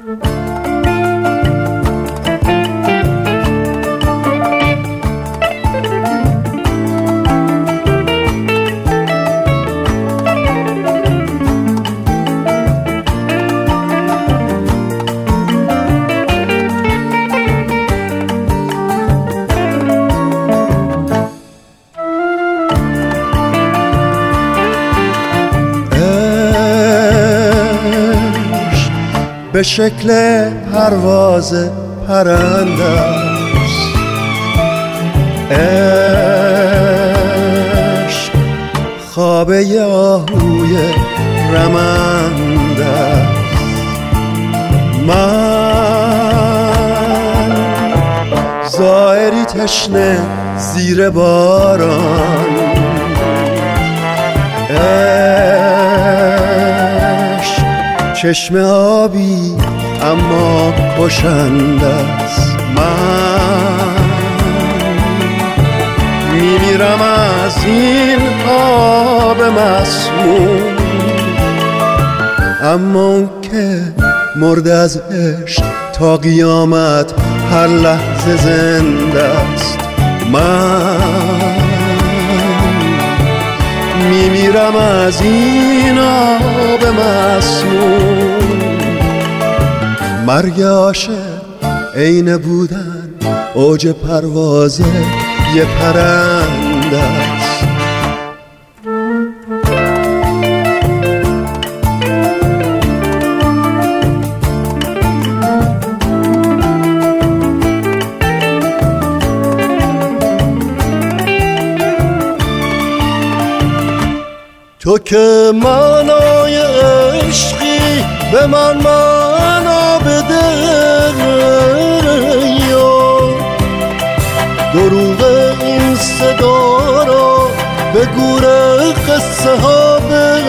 به شکل پرواز پرنده است، عشق خوابه آهوی رمنده است. من زائری تشنه زیر باران، چشم آبی اما کشنده است. من میمیرم از این آب مسموم، اما اون که مرد از عشق تا قیامت هر لحظه زنده است. من میمیرم از این آب مسموم. مرگ عاشق عین بودن اوج پرواز یه پرنده است. تو که معنای عشقی به من معنا بده، یا دروغ این صدا را به گور قصه ها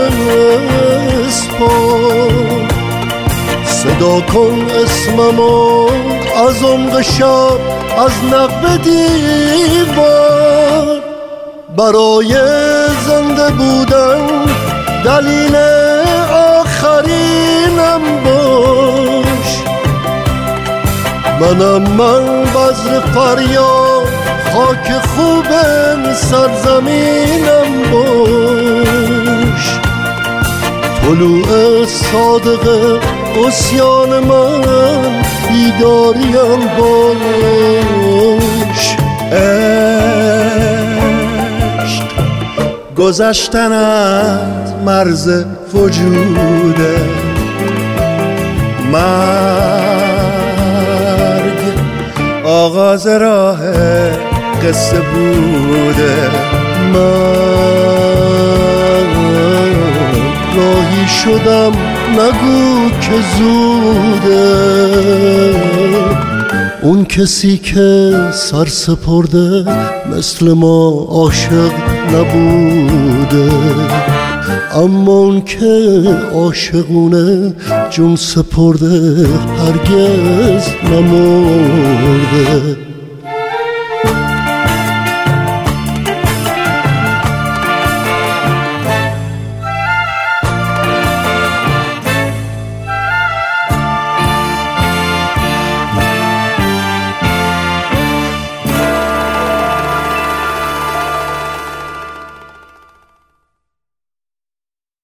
بسپار. صدا کن اسممو از عمق شب، از نقب دیوار. برای زنده بودن دلیل آخرینم باش. من بذر فریاد، خاک خوب سرزمینم باش. طلوع صادق عصیان من بیداریم باش. گذشتن از مرز وجوده، مرگ آغاز راه قصه بوده. من راهی شدم نگو که زوده. اون کسی که سر سپرده مثل ما عاشق نبوده، اما اون که عاشقونه جون سپرده هرگز نمرده.